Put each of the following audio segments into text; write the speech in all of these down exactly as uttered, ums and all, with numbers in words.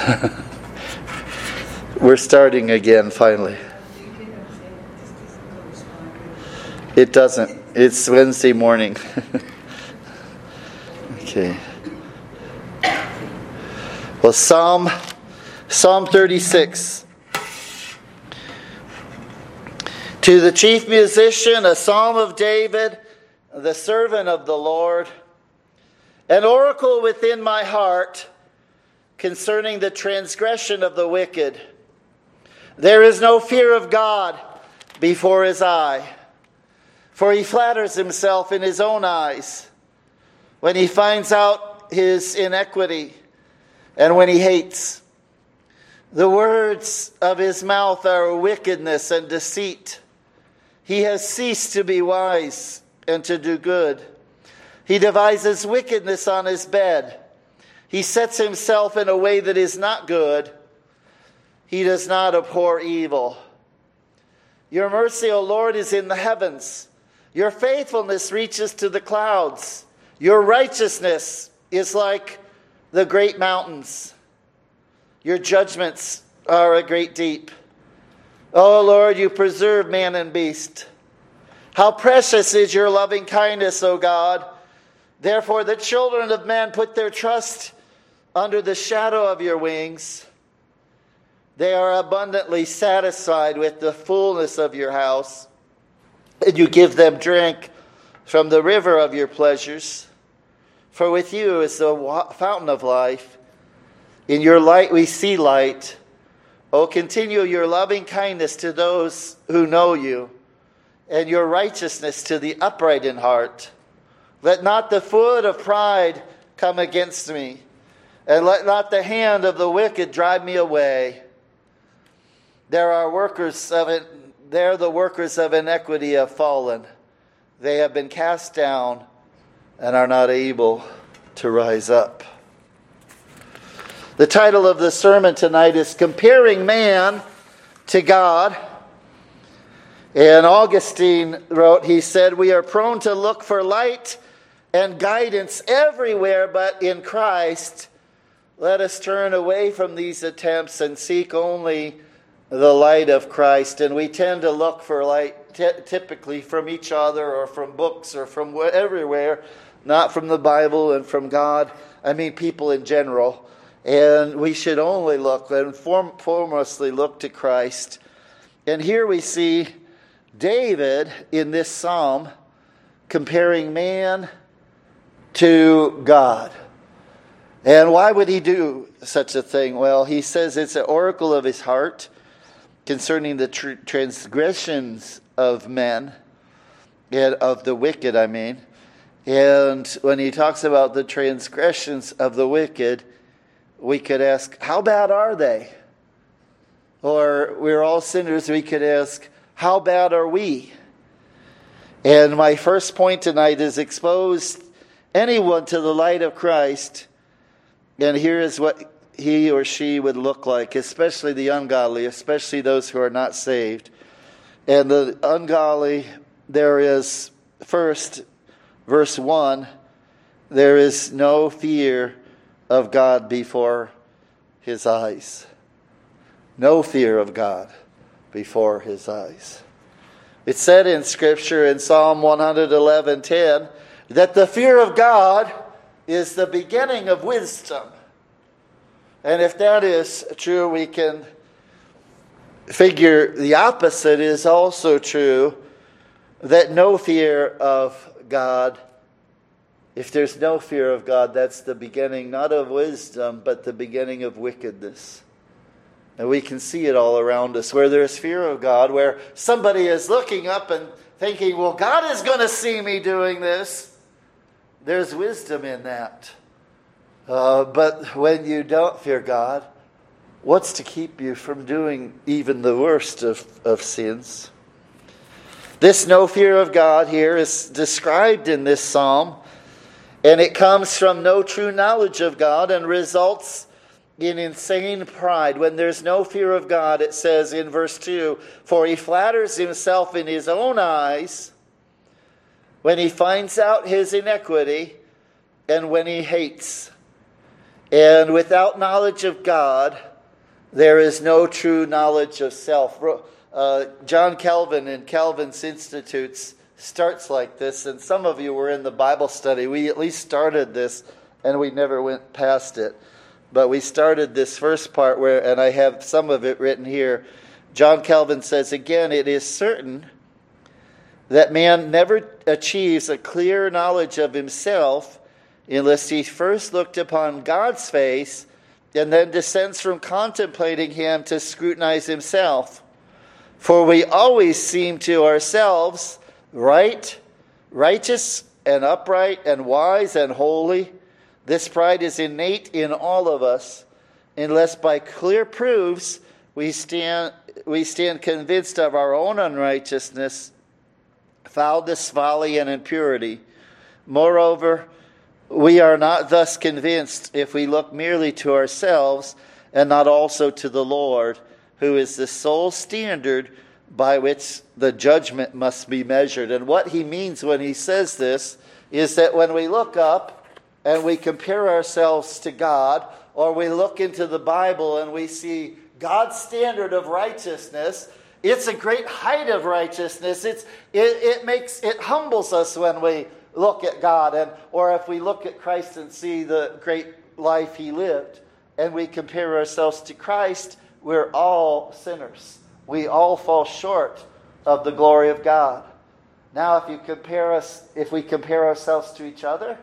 We're starting again, finally. It doesn't. It's Wednesday morning. Okay. Well, Psalm, Psalm thirty-six. To the chief musician, a psalm of David, the servant of the Lord, an oracle within my heart concerning the transgression of the wicked. There is no fear of God before his eye, for he flatters himself in his own eyes when he finds out his inequity and when he hates. The words of his mouth are wickedness and deceit. He has ceased to be wise and to do good. He devises wickedness on his bed. He sets himself in a way that is not good. He does not abhor evil. Your mercy, O Lord, is in the heavens. Your faithfulness reaches to the clouds. Your righteousness is like the great mountains. Your judgments are a great deep. O Lord, you preserve man and beast. How precious is your loving kindness, O God. Therefore the children of men put their trust under the shadow of your wings. They are abundantly satisfied with the fullness of your house, and you give them drink from the river of your pleasures. For with you is the fountain of life. In your light we see light. O continue your loving kindness to those who know you, and your righteousness to the upright in heart. Let not the foot of pride come against me, and let not the hand of the wicked drive me away. There are workers of it, there the workers of iniquity have fallen. They have been cast down and are not able to rise up. The title of the sermon tonight is Comparing Man to God. And Augustine wrote, he said, we are prone to look for light and guidance everywhere, but in Christ, let us turn away from these attempts and seek only the light of Christ. And we tend to look for light t- typically from each other or from books or from everywhere, not from the Bible and from God. I mean, people in general. And we should only look and form, foremostly look to Christ. And here we see David in this psalm comparing man to God. And why would he do such a thing? Well, he says it's an oracle of his heart concerning the tr- transgressions of men, and of the wicked, I mean. And when he talks about the transgressions of the wicked, we could ask, how bad are they? Or we're all sinners, we could ask, how bad are we? And my first point tonight is expose anyone to the light of Christ. And here is what he or she would look like, especially the ungodly, especially those who are not saved. And the ungodly, there is, first, verse one, there is no fear of God before his eyes. No fear of God before his eyes. It's said in Scripture in Psalm one eleven ten that the fear of God is the beginning of wisdom. And if that is true, we can figure the opposite is also true, that no fear of God, if there's no fear of God, that's the beginning not of wisdom, but the beginning of wickedness. And we can see it all around us. Where there's fear of God, where somebody is looking up and thinking, well, God is going to see me doing this. There's wisdom in that. Uh, but when you don't fear God, what's to keep you from doing even the worst of, of sins? This no fear of God here is described in this psalm, and it comes from no true knowledge of God and results in insane pride. When there's no fear of God, it says in verse two, for he flatters himself in his own eyes when he finds out his iniquity and when he hates. And without knowledge of God, there is no true knowledge of self. Uh, John Calvin in Calvin's Institutes starts like this, and some of you were in the Bible study. We at least started this, and we never went past it. But we started this first part where, and I have some of it written here. John Calvin says, again, it is certain that man never achieves a clear knowledge of himself unless he first looked upon God's face and then descends from contemplating him to scrutinize himself. For we always seem to ourselves right, righteous and upright and wise and holy. This pride is innate in all of us, unless by clear proofs we stand we stand convinced of our own unrighteousness, foulness, folly, and impurity. Moreover, we are not thus convinced if we look merely to ourselves and not also to the Lord, who is the sole standard by which the judgment must be measured. And what he means when he says this is that when we look up and we compare ourselves to God, or we look into the Bible and we see God's standard of righteousness, it's a great height of righteousness. It's it, it makes it humbles us when we look at God, and or if we look at Christ and see the great life he lived, and we compare ourselves to Christ, we're all sinners. We all fall short of the glory of God. Now, if you compare us, if we compare ourselves to each other,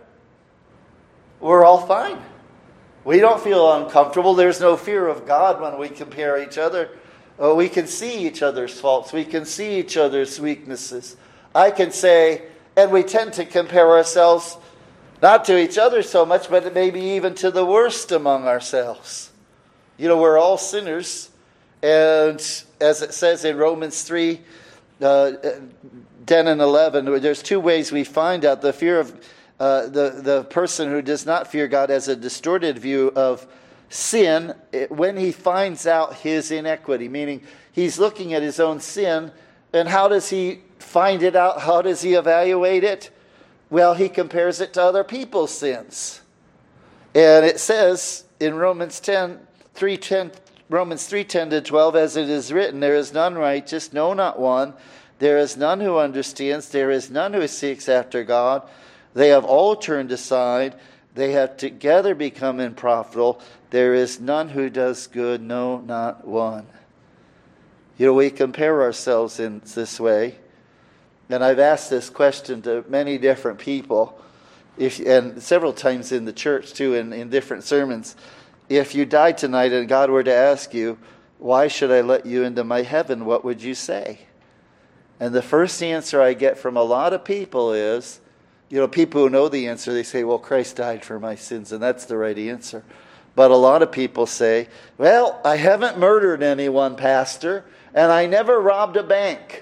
we're all fine. We don't feel uncomfortable. There's no fear of God when we compare each other. Uh, we can see each other's faults. We can see each other's weaknesses. I can say, and we tend to compare ourselves not to each other so much, but maybe even to the worst among ourselves. You know, we're all sinners. And as it says in Romans three, uh, ten and eleven, there's two ways we find out the fear of Uh, the, the person who does not fear God has a distorted view of sin when he finds out his inequity, meaning he's looking at his own sin, and how does he find it out? How does he evaluate it? Well, he compares it to other people's sins. And it says in Romans ten, three ten, Romans three ten to twelve, as it is written, there is none righteous, no, not one. There is none who understands. There is none who seeks after God. They have all turned aside. They have together become unprofitable. There is none who does good, no, not one. You know, we compare ourselves in this way. And I've asked this question to many different people, if, and several times in the church too, in, in different sermons. If you died tonight and God were to ask you, why should I let you into my heaven, what would you say? And the first answer I get from a lot of people is, you know, people who know the answer, they say, well, Christ died for my sins, and that's the right answer. But a lot of people say, well, I haven't murdered anyone, Pastor, and I never robbed a bank.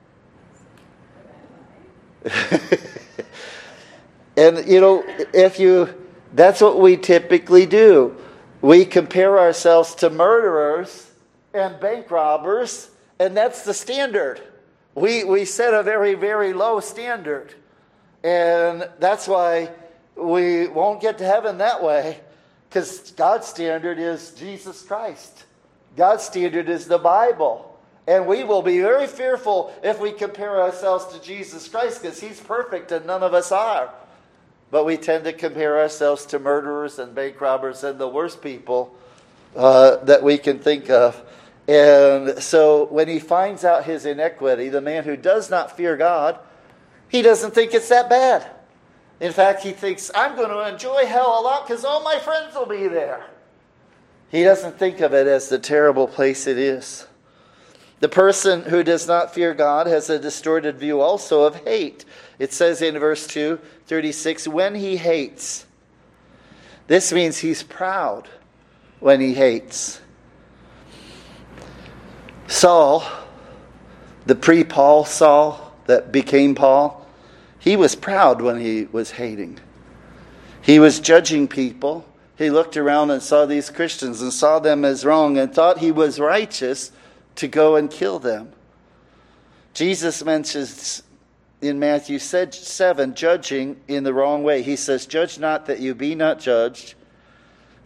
And, you know, if you, that's what we typically do. We compare ourselves to murderers and bank robbers, and that's the standard. We, we set a very, very low standard. And that's why we won't get to heaven that way, because God's standard is Jesus Christ. God's standard is the Bible. And we will be very fearful if we compare ourselves to Jesus Christ, because he's perfect and none of us are. But we tend to compare ourselves to murderers and bank robbers and the worst people uh, that we can think of. And so when he finds out his inequity, the man who does not fear God, he doesn't think it's that bad. In fact, he thinks, I'm going to enjoy hell a lot because all my friends will be there. He doesn't think of it as the terrible place it is. The person who does not fear God has a distorted view also of hate. It says in verse two thirty-six, when he hates. This means he's proud when he hates. Saul, the pre-Paul Saul that became Paul, he was proud when he was hating. He was judging people. He looked around and saw these Christians and saw them as wrong and thought he was righteous to go and kill them. Jesus mentions in Matthew seven, judging in the wrong way. He says, judge not that you be not judged.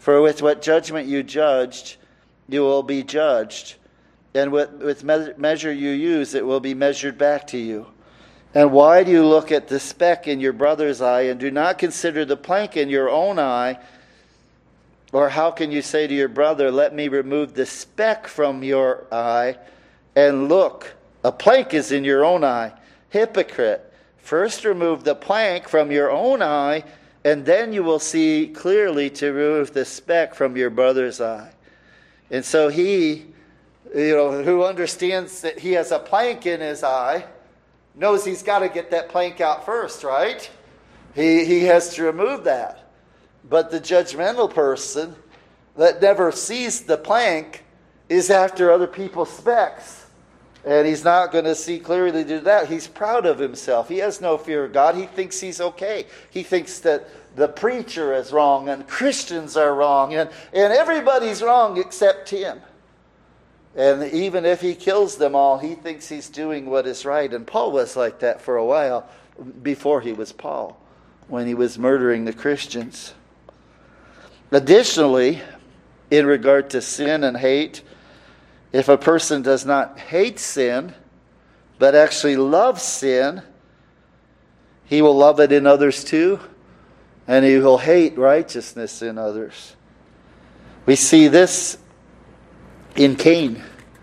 For with what judgment you judged, you will be judged. And with, with me- measure you use, it will be measured back to you. And why do you look at the speck in your brother's eye and do not consider the plank in your own eye? Or how can you say to your brother, let me remove the speck from your eye, and look, a plank is in your own eye? Hypocrite, first remove the plank from your own eye, and then you will see clearly to remove the speck from your brother's eye. And so he, you know, who understands that he has a plank in his eye, knows he's got to get that plank out first, right? He, he has to remove that. But the judgmental person that never sees the plank is after other people's specks. And he's not going to see clearly to do that. He's proud of himself. He has no fear of God. He thinks he's okay. He thinks that the preacher is wrong and Christians are wrong and, and everybody's wrong except him. And even if he kills them all, he thinks he's doing what is right. And Paul was like that for a while before he was Paul, when he was murdering the Christians. Additionally, in regard to sin and hate, if a person does not hate sin, but actually loves sin, he will love it in others too, and he will hate righteousness in others. We see this in Cain.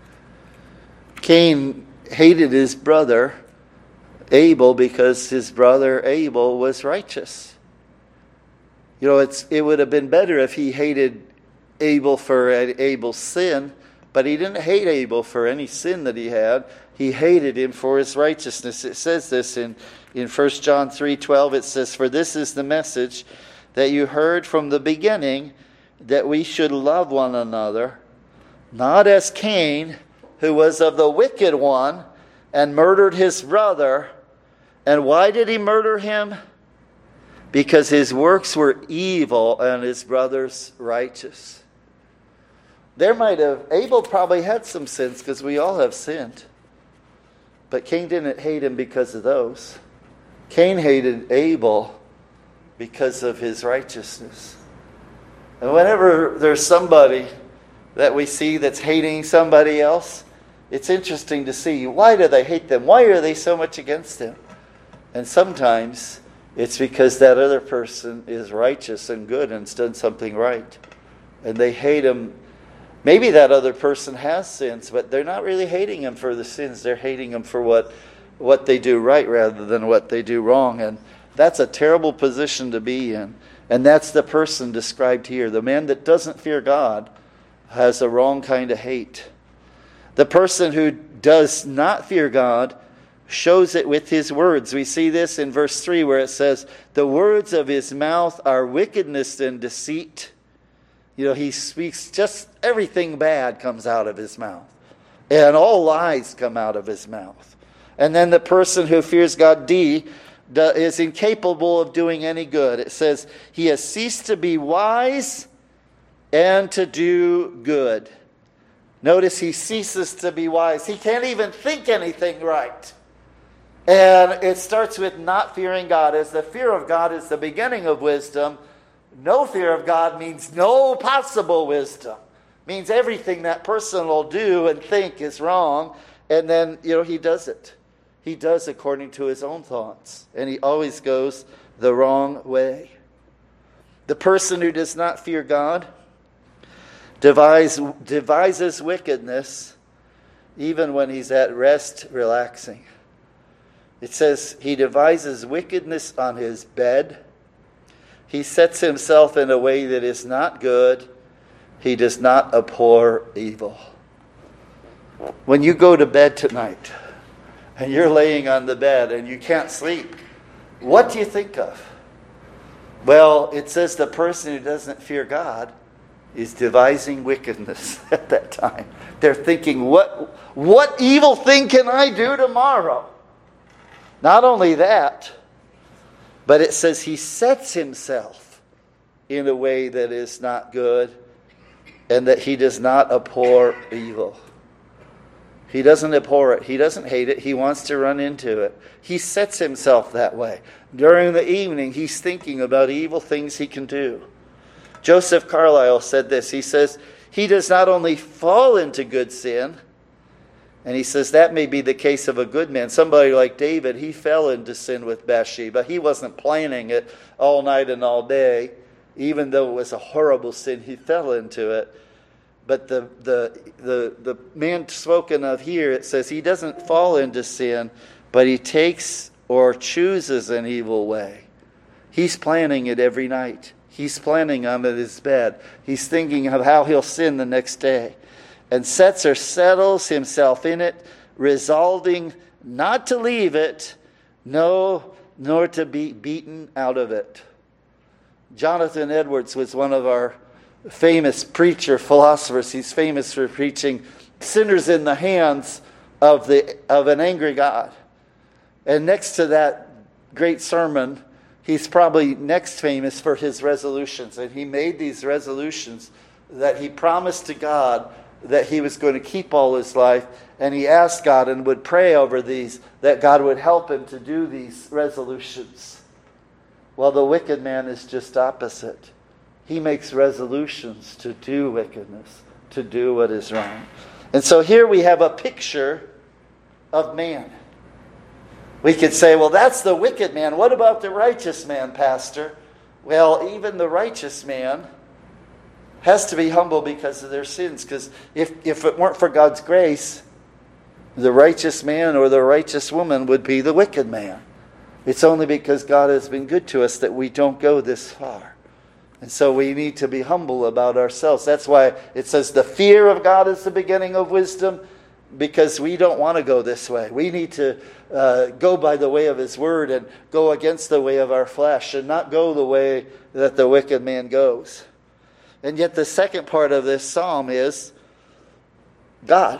Cain hated his brother Abel because his brother Abel was righteous. You know, it's it would have been better if he hated Abel for Abel's sin, but he didn't hate Abel for any sin that he had. He hated him for his righteousness. It says this in, in First John three twelve. It says, for this is the message that you heard from the beginning, that we should love one another, not as Cain, who was of the wicked one, and murdered his brother. And why did he murder him? Because his works were evil and his brother's righteous. There might have, Abel probably had some sins because we all have sinned. But Cain didn't hate him because of those. Cain hated Abel because of his righteousness. And whenever there's somebody that we see that's hating somebody else, it's interesting to see, why do they hate them? Why are they so much against them? And sometimes it's because that other person is righteous and good and has done something right. And they hate him. Maybe that other person has sins, but they're not really hating him for the sins. They're hating him for what, what they do right rather than what they do wrong. And that's a terrible position to be in. And that's the person described here. The man that doesn't fear God has a wrong kind of hate. The person who does not fear God shows it with his words. We see this in verse three where it says, the words of his mouth are wickedness and deceit. You know, he speaks just everything bad comes out of his mouth. And all lies come out of his mouth. And then the person who fears God, D, is incapable of doing any good. It says, he has ceased to be wise and to do good. Notice he ceases to be wise. He can't even think anything right. And it starts with not fearing God. As the fear of God is the beginning of wisdom, no fear of God means no possible wisdom. Means everything that person will do and think is wrong. And then, you know, he does it. He does according to his own thoughts. And he always goes the wrong way. The person who does not fear God devise, devises wickedness even when he's at rest relaxing. It says he devises wickedness on his bed. He sets himself in a way that is not good. He does not abhor evil. When you go to bed tonight and you're laying on the bed and you can't sleep, what do you think of? Well, it says the person who doesn't fear God is devising wickedness at that time. They're thinking, what, what evil thing can I do tomorrow? Not only that, but it says he sets himself in a way that is not good and that he does not abhor evil. He doesn't abhor it. He doesn't hate it. He wants to run into it. He sets himself that way. During the evening, he's thinking about evil things he can do. Joseph Carlyle said this. He says, he does not only fall into good sin, and he says that may be the case of a good man. Somebody like David, he fell into sin with Bathsheba. He wasn't planning it all night and all day. Even though it was a horrible sin, he fell into it. But the, the, the, the man spoken of here, it says he doesn't fall into sin, but he takes or chooses an evil way. He's planning it every night. He's planning on his bed. He's thinking of how he'll sin the next day. And sets or settles himself in it, resolving not to leave it, no, nor to be beaten out of it. Jonathan Edwards was one of our famous preacher philosophers. He's famous for preaching sinners in the hands of the of an angry God. And next to that great sermon, he's probably next famous for his resolutions. And he made these resolutions that he promised to God that he was going to keep all his life. And he asked God and would pray over these, that God would help him to do these resolutions. Well, the wicked man is just opposite. He makes resolutions to do wickedness, to do what is wrong. And so here we have a picture of man. We could say, well, that's the wicked man. What about the righteous man, Pastor? Well, even the righteous man has to be humble because of their sins. Because if, if it weren't for God's grace, the righteous man or the righteous woman would be the wicked man. It's only because God has been good to us that we don't go this far. And so we need to be humble about ourselves. That's why it says the fear of God is the beginning of wisdom, because we don't want to go this way. We need to uh, go by the way of His Word and go against the way of our flesh and not go the way that the wicked man goes. And yet the second part of this psalm is God.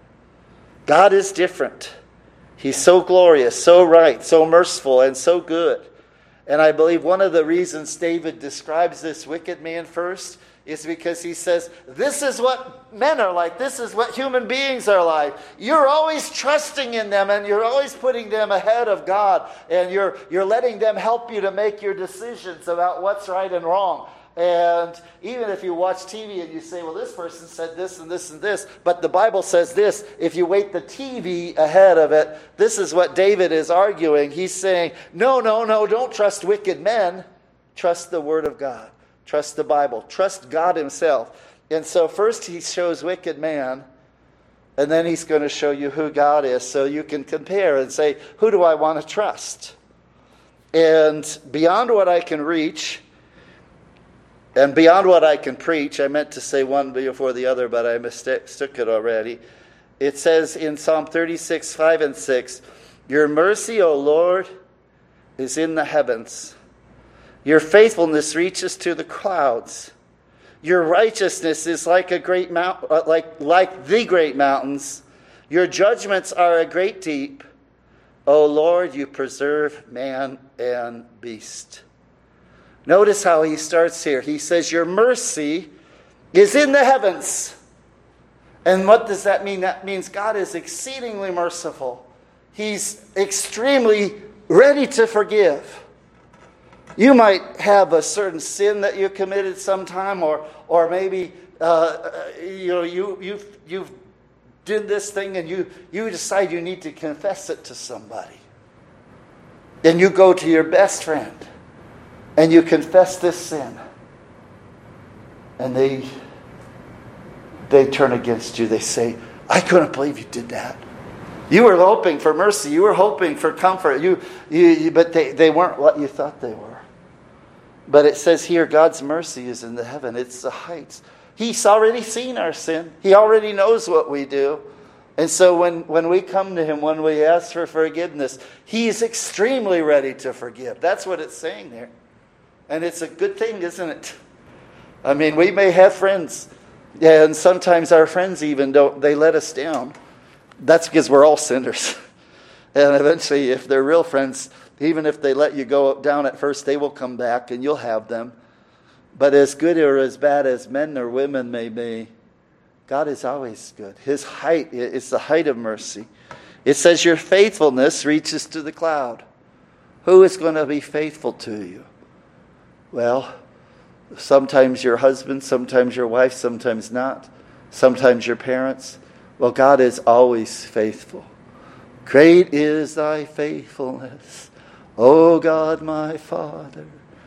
God is different. He's so glorious, so right, so merciful, and so good. And I believe one of the reasons David describes this wicked man first is because he says, this is what men are like. This is what human beings are like. You're always trusting in them, and you're always putting them ahead of God, and you're, you're letting them help you to make your decisions about what's right and wrong. And even if you watch T V and you say, well, this person said this and this and this, but the Bible says this, if you weight the T V ahead of it, this is what David is arguing. He's saying, no, no, no, don't trust wicked men. Trust the Word of God. Trust the Bible. Trust God Himself. And so first He shows wicked man, and then He's going to show you who God is, so you can compare and say, who do I want to trust? And beyond what I can reach, and beyond what I can preach, I meant to say one before the other, but I mistook it already. It says in Psalm thirty-six, five and six, your mercy, O Lord, is in the heavens. Your faithfulness reaches to the clouds. Your righteousness is like a great mount, like, like the great mountains. Your judgments are a great deep. O Lord, you preserve man and beast. Notice how he starts here. He says, your mercy is in the heavens. And what does that mean? That means God is exceedingly merciful. He's extremely ready to forgive. You might have a certain sin that you committed sometime, or or maybe uh, you know you you've you've did this thing and you you decide you need to confess it to somebody. And you go to your best friend. And you confess this sin. And they they turn against you. They say, I couldn't believe you did that. You were hoping for mercy. You were hoping for comfort. You, you, you but they, they weren't what you thought they were. But it says here, God's mercy is in the heaven. It's the heights. He's already seen our sin. He already knows what we do. And so when, when we come to Him, when we ask for forgiveness, He's extremely ready to forgive. That's what it's saying there. And it's a good thing, isn't it? I mean, we may have friends, yeah, and sometimes our friends even don't, they let us down. That's because we're all sinners. And eventually, if they're real friends, even if they let you go down at first, they will come back and you'll have them. But as good or as bad as men or women may be, God is always good. His height is the height of mercy. It says your faithfulness reaches to the cloud. Who is going to be faithful to you? Well, Sometimes your husband, sometimes your wife, sometimes not. Sometimes your parents. Well, God is always faithful. Great is thy faithfulness, O God my Father.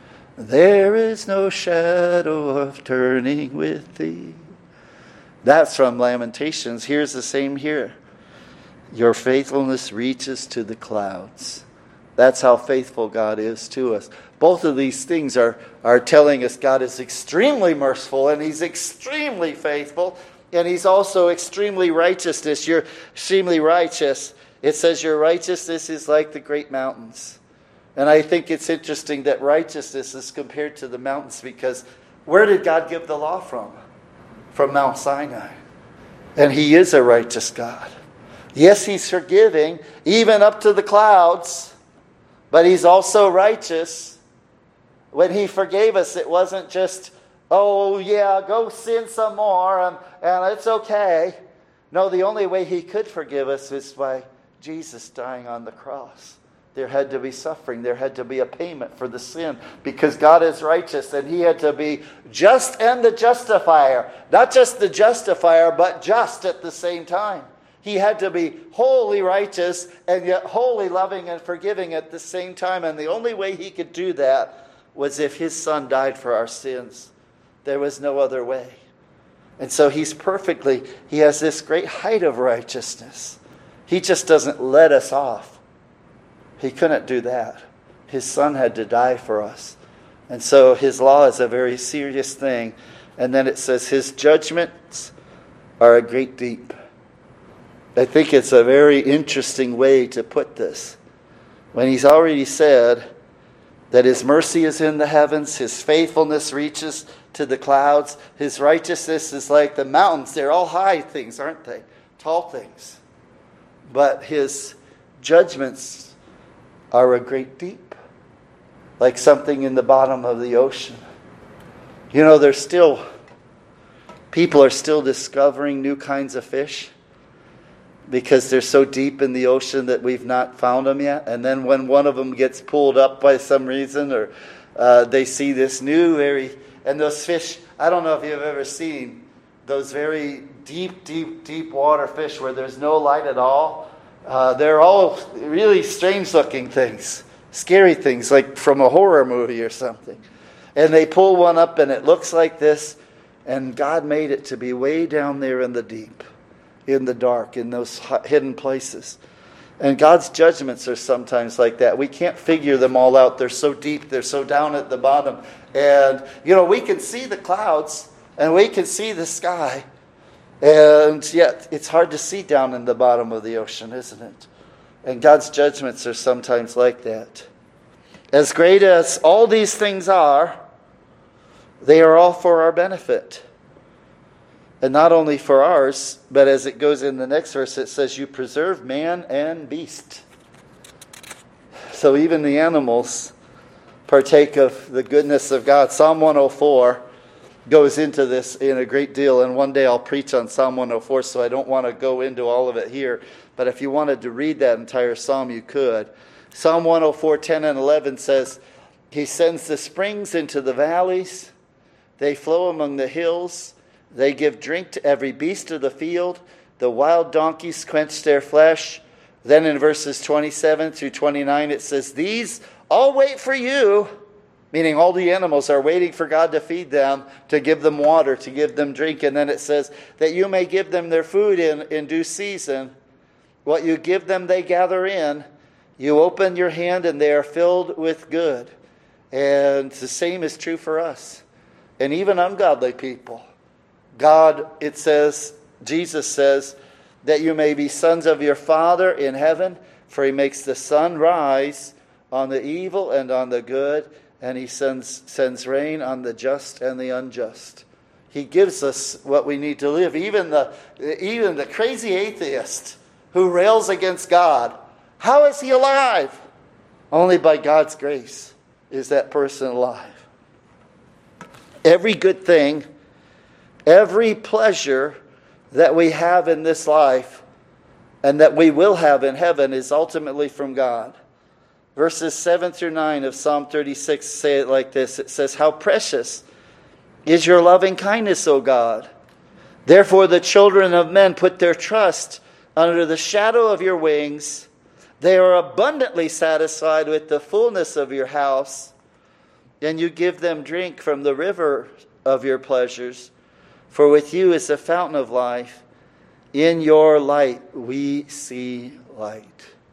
There is no shadow of turning with thee. That's from Lamentations. Here's the same here. Your faithfulness reaches to the clouds. That's how faithful God is to us. Both of these things are, are telling us God is extremely merciful and He's extremely faithful, and He's also extremely righteousness. You're extremely righteous. It says your righteousness is like the great mountains. And I think it's interesting that righteousness is compared to the mountains, because where did God give the law from? From Mount Sinai. And He is a righteous God. Yes, He's forgiving, even up to the clouds, but He's also righteous. When He forgave us, it wasn't just, oh yeah, go sin some more and, and it's okay. No, the only way He could forgive us is by Jesus dying on the cross. There had to be suffering. There had to be a payment for the sin, because God is righteous and He had to be just and the justifier. Not just the justifier, but just at the same time. He had to be wholly righteous and yet wholly loving and forgiving at the same time. And the only way He could do that was if His Son died for our sins. There was no other way. And so He's perfectly, He has this great height of righteousness. He just doesn't let us off. He couldn't do that. His Son had to die for us. And so His law is a very serious thing. And then it says His judgments are a great deep. I think it's a very interesting way to put this. When He's already said that His mercy is in the heavens, His faithfulness reaches to the clouds, His righteousness is like the mountains. They're all high things, aren't they? Tall things. But His judgments are a great deep, like something in the bottom of the ocean. You know, there's still, people are still discovering new kinds of fish, because they're so deep in the ocean that we've not found them yet. And then when one of them gets pulled up by some reason, or uh, they see this new very, and those fish, I don't know if you've ever seen those very deep, deep, deep water fish where there's no light at all. Uh, they're all really strange looking things, scary things, like from a horror movie or something. And they pull one up and it looks like this, and God made it to be way down there in the deep, in the dark, in those hidden places. And God's judgments are sometimes like that. We can't figure them all out. They're so deep, they're so down at the bottom. And, you know, we can see the clouds and we can see the sky. And yet it's hard to see down in the bottom of the ocean, isn't it? And God's judgments are sometimes like that. As great as all these things are, they are all for our benefit. And not only for ours, but as it goes in the next verse, it says, you preserve man and beast. So even the animals partake of the goodness of God. Psalm one oh four goes into this in a great deal, and one day I'll preach on Psalm one oh four, so I don't want to go into all of it here. But if you wanted to read that entire psalm, you could. Psalm one oh four, ten and eleven says, He sends the springs into the valleys. They flow among the hills. They give drink to every beast of the field. The wild donkeys quench their flesh. Then in verses twenty-seven through twenty-nine, it says, These all wait for you, meaning all the animals are waiting for God to feed them, to give them water, to give them drink. And then it says, that you may give them their food in, in due season. What you give them, they gather in. You open your hand, and they are filled with good. And the same is true for us. And even ungodly people. God, it says, Jesus says, that you may be sons of your Father in heaven, for He makes the sun rise on the evil and on the good, and He sends, sends rain on the just and the unjust. He gives us what we need to live. Even the, even the crazy atheist who rails against God, how is he alive? Only by God's grace is that person alive. Every good thing, every pleasure that we have in this life and that we will have in heaven is ultimately from God. Verses seven through nine of Psalm thirty-six say it like this. It says, How precious is your loving kindness, O God. Therefore the children of men put their trust under the shadow of your wings. They are abundantly satisfied with the fullness of your house, and you give them drink from the river of your pleasures. For with you is the fountain of life. In your light we see light.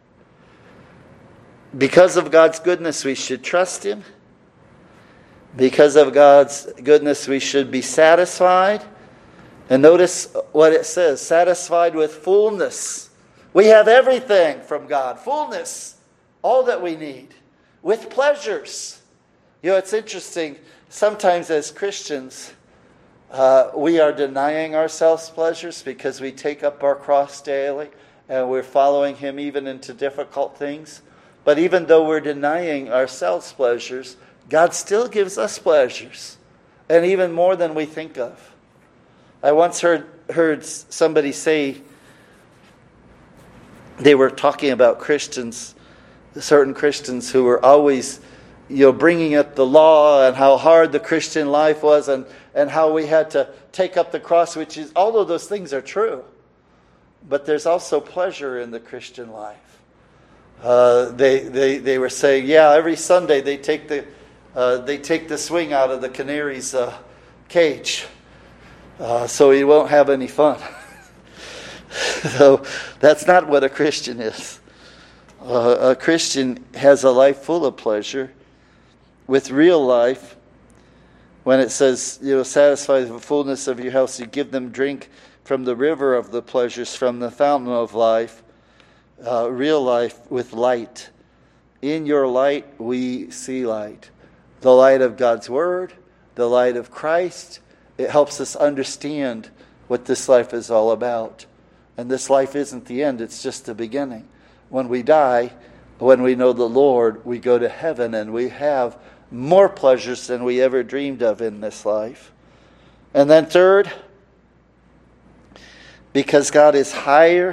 Because of God's goodness, we should trust Him. Because of God's goodness, we should be satisfied. And notice what it says, satisfied with fullness. We have everything from God. Fullness, all that we need. With pleasures. You know, it's interesting. Sometimes as Christians, uh, we are denying ourselves pleasures because we take up our cross daily and we're following Him even into difficult things. But even though we're denying ourselves pleasures, God still gives us pleasures. And even more than we think of. I once heard heard somebody say, they were talking about Christians, certain Christians who were always, you know, bringing up the law and how hard the Christian life was and, and how we had to take up the cross, which is, all of those things are true. But there's also pleasure in the Christian life. Uh, they, they, they were saying, yeah, every Sunday they take the, uh, they take the swing out of the canary's uh, cage. Uh, so he won't have any fun. So that's not what a Christian is. Uh, a Christian has a life full of pleasure. With real life, when it says, you know, satisfy the fullness of your house, you give them drink from the river of the pleasures, from the fountain of life. Uh, real life with light. In your light, we see light. The light of God's Word, the light of Christ. It helps us understand what this life is all about. And this life isn't the end, it's just the beginning. When we die, when we know the Lord, we go to heaven and we have more pleasures than we ever dreamed of in this life. And then third, because God is higher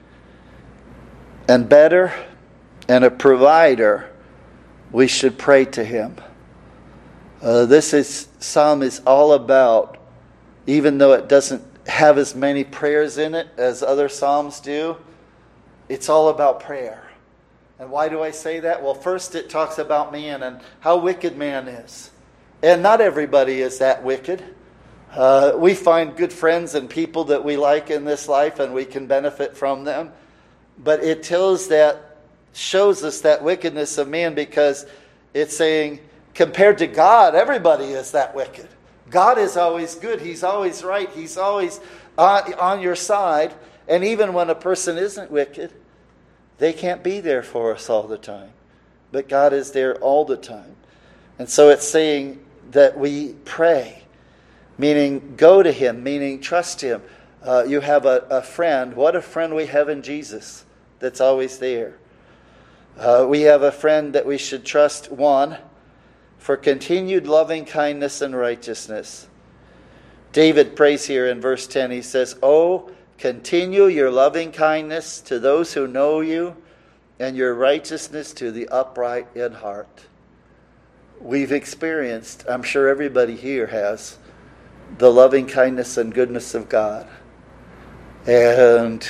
and better and a provider, we should pray to Him. Uh, this is psalm is all about, even though it doesn't have as many prayers in it as other psalms do, it's all about prayer. And why do I say that? Well, first it talks about man and how wicked man is. And not everybody is that wicked. Uh, we find good friends and people that we like in this life and we can benefit from them. But it tells that, shows us that wickedness of man because it's saying, compared to God, everybody is that wicked. God is always good. He's always right. He's always on, on your side. And even when a person isn't wicked, they can't be there for us all the time. But God is there all the time. And so it's saying that we pray, meaning go to Him, meaning trust Him. Uh, you have a, a friend. What a friend we have in Jesus that's always there. Uh, we have a friend that we should trust, one, for continued loving kindness and righteousness. David prays here in verse ten. He says, "Oh, continue your loving kindness to those who know you, and your righteousness to the upright in heart." We've experienced, I'm sure everybody here has, the loving kindness and goodness of God. And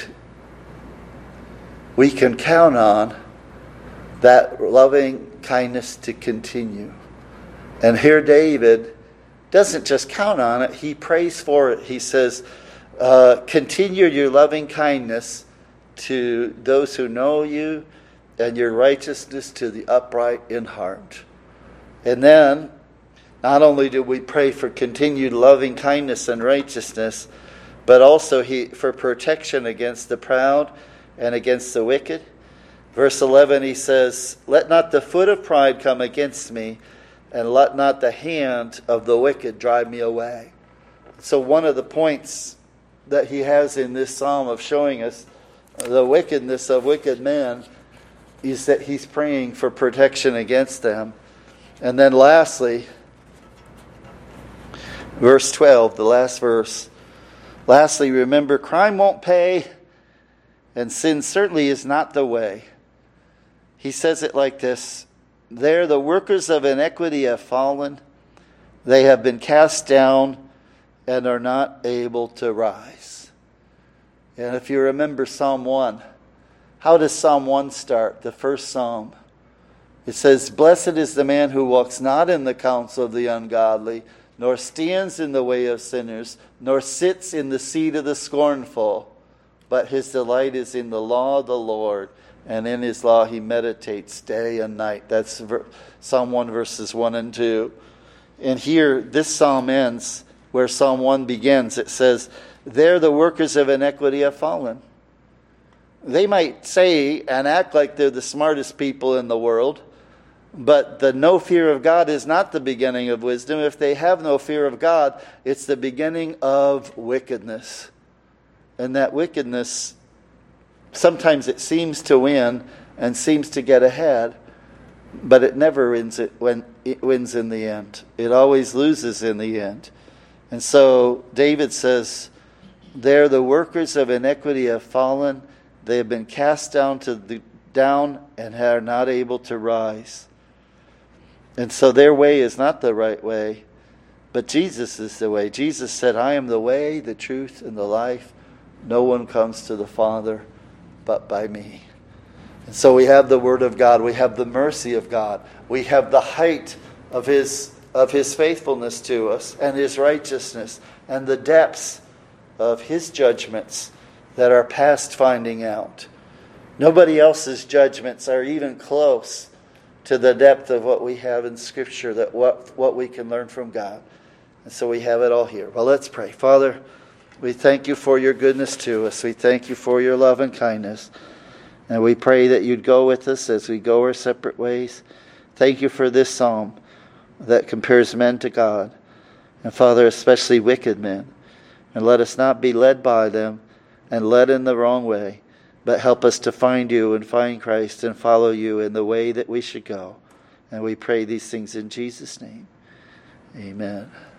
we can count on that loving kindness to continue. And here David doesn't just count on it, he prays for it. He says, uh, continue your loving kindness to those who know you, and your righteousness to the upright in heart. And then, not only do we pray for continued loving kindness and righteousness, but also he for protection against the proud and against the wicked. Verse eleven, he says, "Let not the foot of pride come against me, and let not the hand of the wicked drive me away." So one of the points that he has in this psalm of showing us the wickedness of wicked men is that he's praying for protection against them. And then lastly, verse twelve, the last verse. Lastly, remember, crime won't pay, and sin certainly is not the way. He says it like this: "There the workers of iniquity have fallen. They have been cast down and are not able to rise. And if you remember Psalm one, how does Psalm one start? The first psalm. It says, "Blessed is the man who walks not in the counsel of the ungodly, nor stands in the way of sinners, nor sits in the seat of the scornful. But his delight is in the law of the Lord, and in his law he meditates day and night." That's Psalm one, verses one and two. And here, this psalm ends where Psalm one begins. It says, "There the workers of iniquity have fallen." They might say and act like they're the smartest people in the world, but the no fear of God is not the beginning of wisdom. If they have no fear of God, it's the beginning of wickedness. And that wickedness, sometimes it seems to win and seems to get ahead, but it never wins it when it wins in the end. It always loses in the end. And so David says, "There the workers of iniquity have fallen. They have been cast down to the down and are not able to rise." And so their way is not the right way, but Jesus is the way. Jesus said, "I am the way, the truth, and the life. No one comes to the Father but by me." And so we have the Word of God. We have the mercy of God. We have the height of His of His faithfulness to us and His righteousness and the depths of His judgments that are past finding out. Nobody else's judgments are even close to the depth of what we have in Scripture, that what, what we can learn from God. And so we have it all here. Well, let's pray. Father, we thank you for your goodness to us. We thank you for your love and kindness. And we pray that you'd go with us as we go our separate ways. Thank you for this psalm that compares men to God. And Father, especially wicked men. And let us not be led by them and led in the wrong way, but help us to find you and find Christ and follow you in the way that we should go. And we pray these things in Jesus' name. Amen.